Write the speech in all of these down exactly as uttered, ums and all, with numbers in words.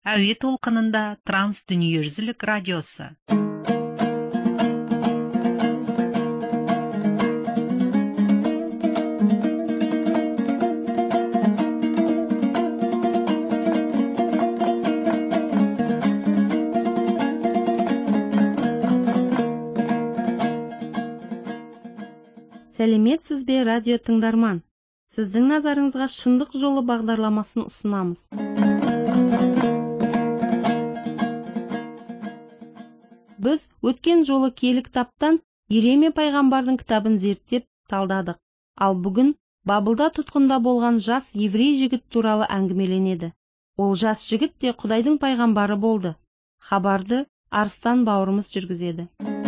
әуе толқынында транс дүниежүзілік радиосы. Сәлеметсіз бе, радио тыңдарман? Сіздің назарыңызға шындық жолы бағдарламасын ұсынамыз. Біз өткен жолы киелі кітаптан Иеремия пайғамбардың кітабын зерттеп талдадық. Ал бүгін Бабылда тұтқында болған жас еврей жігіт туралы әңгімеленеді. Ол жас жігіт те Құдайдың пайғамбары болды. Хабарды Арыстан бауырымыз жүргізеді.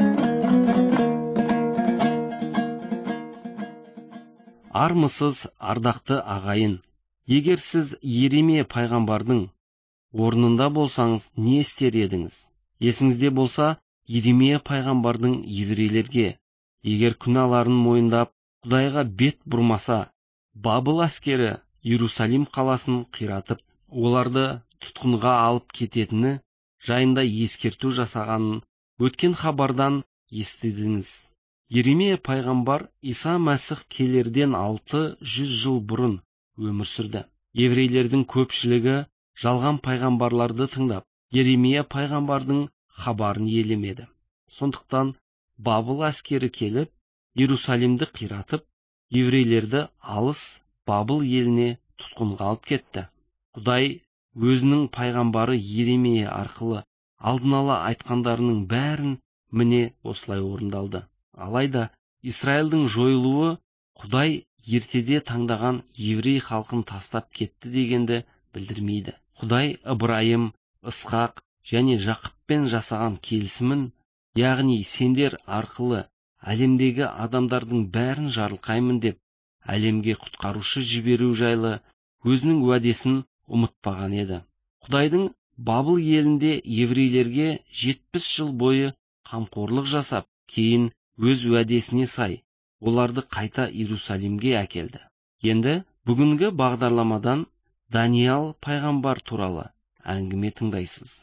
Армысыз, ардақты ағайын. Егер сіз Иеремия пайғамбардың орнында болсаңыз, не істер едіңіз? Есіңізде болса, Иеремия пайғамбардың еврейлерге, егер күнәларын мойындап, Құдайға бет бұрмаса, Бабыл әскері Иерусалим қаласын қиратып, оларды тұтқынға алып кететіні жайында ескерту жасағанын өткен хабардан естідіңіз. Иеремия пайғамбар Иса Мәсіх келерден алты жүз жыл бұрын өмір сүрді. Еврейлердің көпшілігі жалған пайғамбарларды тыңдап, Иеремия пайғамбардың хабарын елемеді. Сондықтан Бабыл әскері келіп, Иерусалимді қиратып, еврейлерді алыс Бабыл еліне тұтқынға алып кетті. Құдай өзінің пайғамбары Иеремия арқылы алдын ала айтқандарының бәрін міне осылай орындалды. Алайда Израильдің жойылуы Құдай ертеде таңдаған еврей халқын тастап кетті дегенді білдірмейді. Құдай Ыбырайым, Ысқақ және Жақыппен жасаған келісімін, яғни сендер арқылы әлемдегі адамдардың бәрін жарылқаймын деп, әлемге құтқарушы жіберу жайлы өзінің уәдесін ұмытпаған еді. Құдайдың Бабыл елінде еврейлерге жетпіс жыл бойы қамқорлық жасап, кейін өз уәдесіне сай, оларды қайта Иерусалимге әкелді. Енді бүгінгі бағдарламадан Даниал пайғамбар туралы әңгіме тыңдайсыз.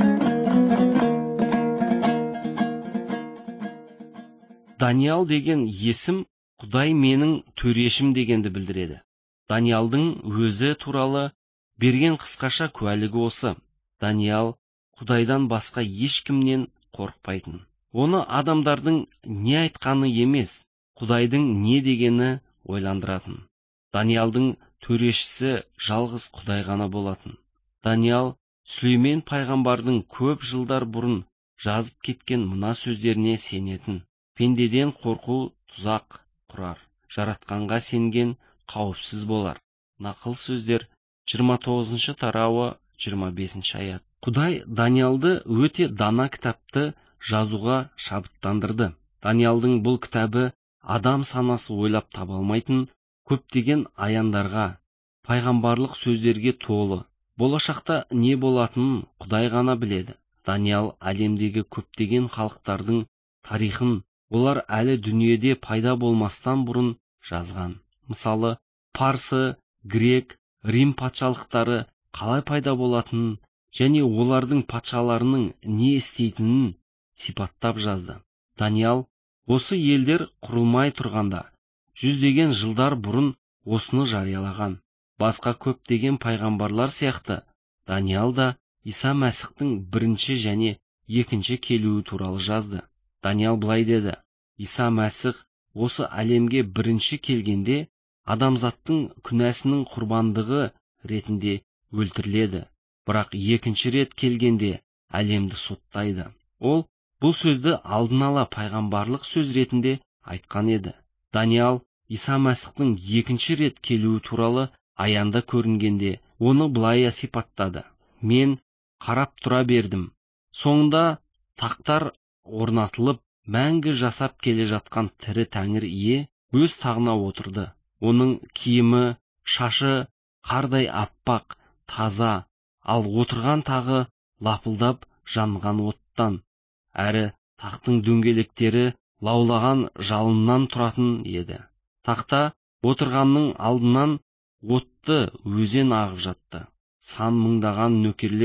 Даниал деген есім Құдай менің төрешім дегенді білдіреді. Даниалдың өзі туралы берген қысқаша куәлігі осы. Даниал Құдайдан басқа ешкімнен қорықпайтын. Оны адамдардың не айтқаны емес, Құдайдың не дегені ойландыратын. Даниалдың төрешісі жалғыз Құдай ғана болатын. Даниал Сүлеймен пайғамбардың көп жылдар бұрын жазып кеткен мына сөздеріне сенетін. Пендеден қорқу тұзақ құрар, жаратқанға сенген қауіпсіз болар. Нақыл сөздер жиырма тоғызыншы тарауы жиырма бесінші аят. Құдай Даниалды өте дана кітапты жазуға шабыттандырды. Даниалдың бұл кітабы адам санасы ойлап таба алмайтын көптеген аяндарға, пайғамбарлық сөздерге толы. Болашақта не болатынын Құдай ғана біледі. Даниал әлемдегі көптеген халықтардың тарихын, олар әлі дүниеде пайда болмастан бұрын жазған. Мысалы, Парсы, Грек, Рим патшалықтары қалай пайда болатынын және олардың патшаларының не істейтінін сипаттап жазды. Даниал осы елдер құрылмай тұрғанда, жүздеген жылдар бұрын осыны жариялаған. Басқа көптеген пайғамбарлар сияқты, Даниал да Иса Мәсіхтің бірінші және екінші келуі туралы жазды. Даниал былай деді: Иса Мәсіх осы әлемге бірінші келгенде адамзаттың күнәсінің құрбандығы ретінде өлтіріледі, бірақ екінші рет келгенде әлемді соттайды. Ол бұл сөзді алдын ала пайғамбарлық сөз ретінде айтқан еді. Даниал Иса Мәсіхтің екінші рет келуі туралы аянда көрінгенде оны былай сипаттады: мен қарап тұра бердім. Соңында тақтар орнатылып, мәңгі жасап келе жатқан тірі Тәңір ие өз тағына отырды. Оның киімі, шашы қардай аппақ, таза, ал отырған тағы лапылдап жанған оттан, әрі тақтың дөңгелектері лаулаған жалыннан тұратын еді. Тақта отырғанның алдынан отты өзен ағып жатты. Сан мыңдаған нөкерлер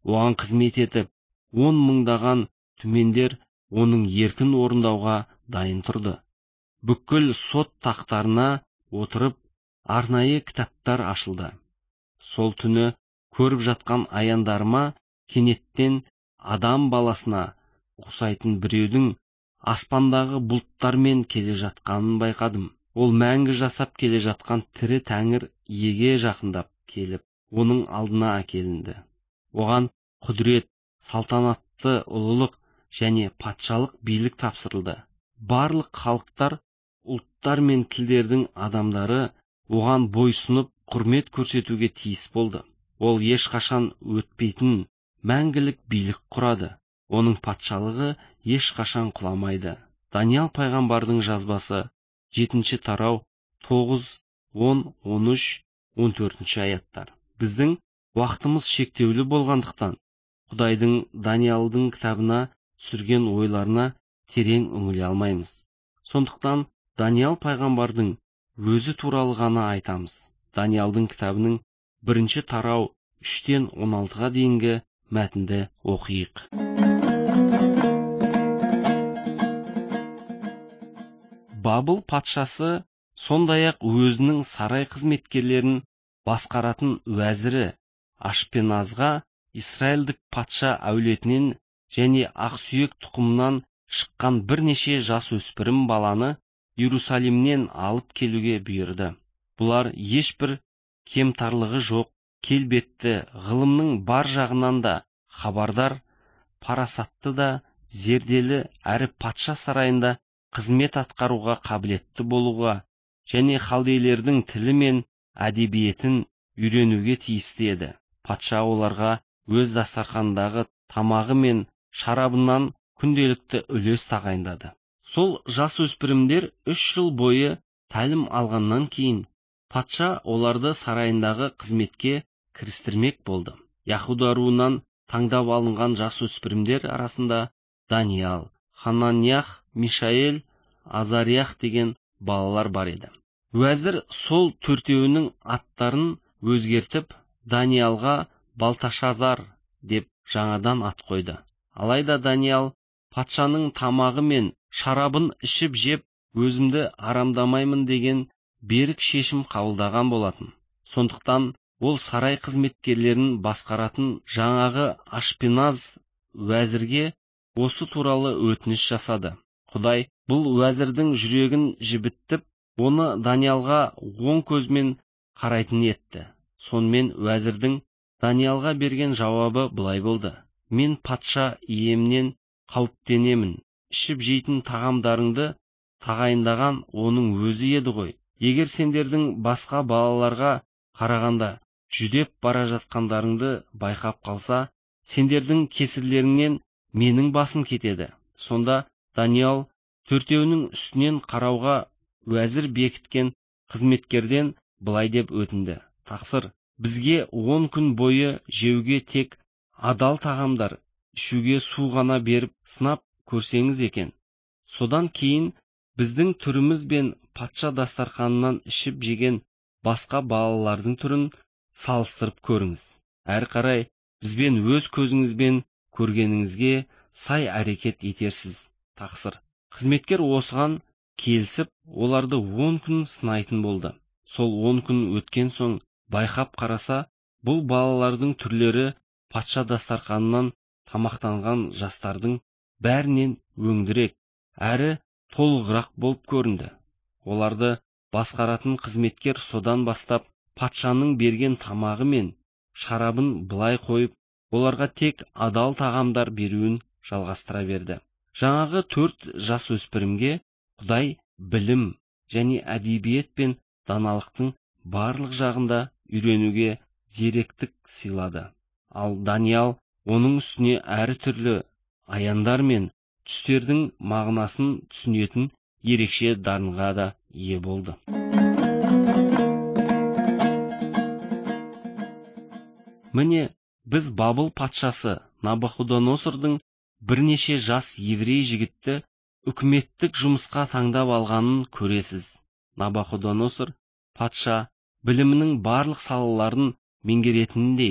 оған қызмет етіп, он мыңдаған түмендер оның еркін орындауға дайын тұрды. Бүкіл сот тақтарына отырып, арнайы кітаптар ашылды. Сол түні көріп жатқан аяндарыма кенеттен адам баласына ұқсайтын біреудің аспандағы бұлттармен келе жатқанын байқадым. Ол мәңгі жасап келе жатқан тірі тәңір иеге жақындап келіп, оның алдына әкелінді. Оған құдірет, салтанатты ұлылық және патшалық билік тапсырылды. Барлық халықтар, ұлттар мен тілдердің адамдары оған бойсынып құрмет көрсетуге тиіс болды. Ол ешқашан өтпейтін мәңгілік билік құрады. Оның патшалығы ешқашан құламайды. Даниал пайғамбардың жазбасы жетінші тарау тоғыз, он, он үш, он төртінші аяттар. Біздің уақытымыз шектеулі болғандықтан, Құдайдың Даниалдың кітабына түсірген ойларына терең үңіле алмаймыз. Сондықтан Даниал пайғамбардың өзі туралы ғана айтамыз. Даниалдың кітабының бірінші тарау үштен он алтыға дейінгі мәтінді оқиық. Бабыл патшасы сондай-ақ өзінің сарай қызметкерлерін басқаратын уәзірі Ашпеназға Израильдік патша әулетінен және ақсүйек тұқымынан шыққан бірнеше жас өспірім баланы Иерусалимнен алып келуге бұйырды. Бұлар ешбір кемтарлығы жоқ, келбетті, ғылымның бар жағынан да хабардар, парасатты да, зерделі әрі патша сарайында қызмет атқаруға қабілетті болуға және халдейлердің тілі мен әдебиетін үйренуге тиісті еді. Патша оларға өз дастархандағы тамағы мен шарабынан күнделікті үлес тағайындады. Сол жасөспірімдер үш жыл бойы тәлім алғаннан кейін патша оларды сарайындағы қызметке кірістірмек болды. Яхуда руынан таңдап алынған жасөспірімдер арасында Даниал, Хананьях, Мишаэль, Азариях деген балалар бар еді. Уәзір сол төртеуінің аттарын өзгертіп, Даниалға Балташазар деп жаңадан ат қойды. Алайда Даниал патшаның тамағы мен шарабын ішіп жеп, өзімді арамдамаймын деген берік шешім қабылдаған болатын. Сондықтан ол сарай қызметкерлерін басқаратын жаңағы Ашпеназ уәзірге осы туралы өтініш жасады. Құдай бұл уәзірдің жүрегін жібіттіп, оны Даниалға оң көзмен қарайтын етті. Сонымен уәзірдің Даниалға берген жауабы былай болды: мен патша иемнен қауіптенемін. Ішіп жейтін тағамдарыңды тағайындаған оның өзі еді ғой. Егер сендердің басқа балаларға қарағанда жүдеп бара жатқандарыңды байқап қалса, сендердің кесірлеріңнен менің басым кетеді. Сонда Даниал төртеуінің үстінен қарауға уәзір бекіткен қызметкерден былай деп өтінді: тақсыр, бізге он күн бойы жеуге тек адал тағамдар, ішуге су ғана беріп сынап көрсеңіз екен. Содан кейін біздің түріміз бен патша дастарханынан ішіп жеген басқа балалардың түрін салыстырып көріңіз. Әр қарай бізбен өз көзіңізбен көргеніңізге сай әрекет етерсіз. Тақсыр. Қызметкер осыған келісіп, оларды он күн сынайтын болды. Сол он күн өткен соң байқап қараса, бұл балалардың түрлері патша дастарханынан тамақтанған жастардың бәрінен өңдірек әрі толығырақ болып көрінді. Оларды басқаратын қызметкер содан бастап патшаның берген тамағы мен шарабын былай қойып, оларға тек адал тағамдар беруін жалғастыра берді. Жаңағы төрт жас өспірімге Құдай білім және әдебиет пен даналықтың барлық жағында үйренуге зеректік сыйлады. Ал Даниал оның үстіне әр түрлі аяндар мен түстердің мағынасын түсінетін ерекше дарынға да ие болды. Міне, біз Бабыл патшасы Набуходоносордың бірнеше жас еврей жігітті үкіметтік жұмысқа таңдап алғанын көресіз. Набуходоносор патша білімінің барлық салаларын меңгеретіндей,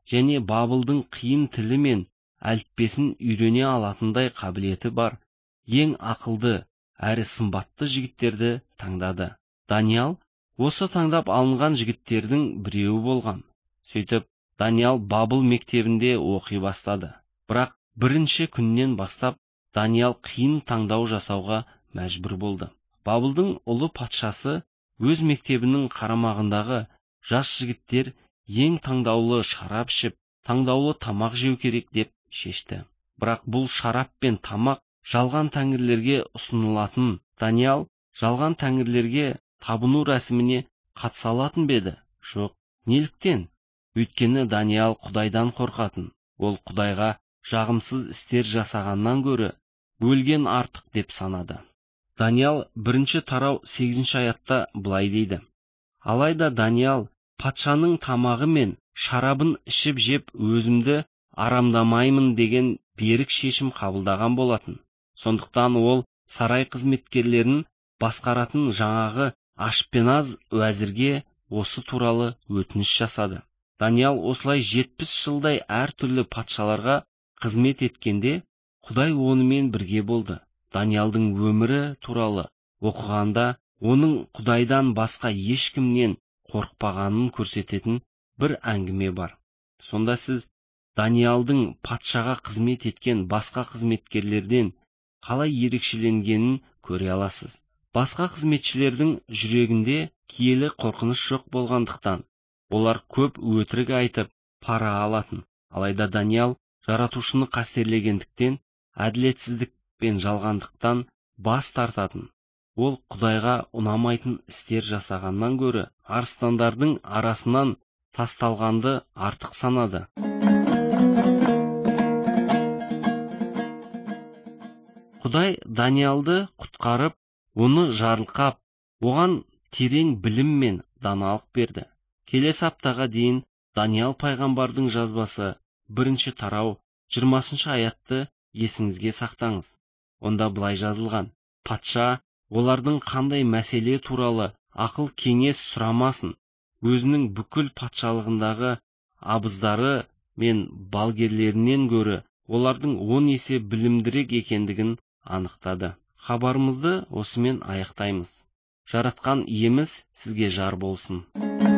және Бабылдың қиын тілі мен әліппесін үйрене алатындай қабілеті бар ең ақылды әрі сымбатты жігіттерді таңдады. Даниал осы таңдап алынған жігіттердің біреуі болған. Сөйтіп, Даниал Бабыл мектебінде оқи бастады. Бірақ бірінші күннен бастап Даниал қиын таңдау жасауға мәжбүр болды. Бабылдың ұлы патшасы өз мектебінің қарамағындағы жас жігіттер ең таңдаулы шарап ішіп, таңдаулы тамақ жеу керек деп шешті. Бірақ бұл шарап пен тамақ жалған тәңірлерге ұсынылатын. Даниал жалған тәңірлерге табыну рәсіміне қатыса алатын бе еді? Жоқ. Неліктен? Өйткені Даниал Құдайдан қорқатын. Ол Құдайға жағымсыз істер жасағаннан гөрі өлген артық деп санады. Даниал бірінші тарау сегізінші аятта былай дейді: алайда Даниал патшаның тамағы мен шарабын ішіп жеп өзімді арамдамаймын деген берік шешім қабылдаған болатын. Сондықтан ол сарай қызметкерлерін басқаратын жаңағы Ашпеназ уәзірге осы туралы өтініш жасады. Даниал осылай жетпіс жылдай әртүрлі патшаларға қызмет еткенде, Құдай онымен бірге болды. Даниалдың өмірі туралы оқығанда, оның Құдайдан басқа ешкімнен қорықпағанын көрсететін бір әңгіме бар. Сонда сіз Даниалдың патшаға қызмет еткен басқа қызметкерлерден қалай ерекшеленгенін көре аласыз. Басқа қызметшілердің жүрегінде киелі қорқыныш жоқ болғандықтан, олар көп өтірік айтып пара алатын. Алайда Даниал Жаратушыны қастерлегендіктен, әділетсіздік пен жалғандықтан бас тартатын. Ол Құдайға ұнамайтын істер жасағаннан гөрі арыстандардың арасынан тасталғанды артық санады. Құдай Даниалды құтқарып, оны жарылқап, оған терең білім мен даналық берді. Келесі аптаға дейін Даниал пайғамбардың жазбасы бірінші тарау жиырмасыншы аятты есіңізге сақтаңыз. Онда былай жазылған: патша олардың қандай мәселе туралы ақыл кеңес сұрамасын, өзінің бүкіл патшалығындағы абыздары мен балгерлерінен гөрі олардың он есе білімдірек екендігін анықтады. Хабарымызды осымен аяқтаймыз. Жаратқан иеміз сізге жар болсын.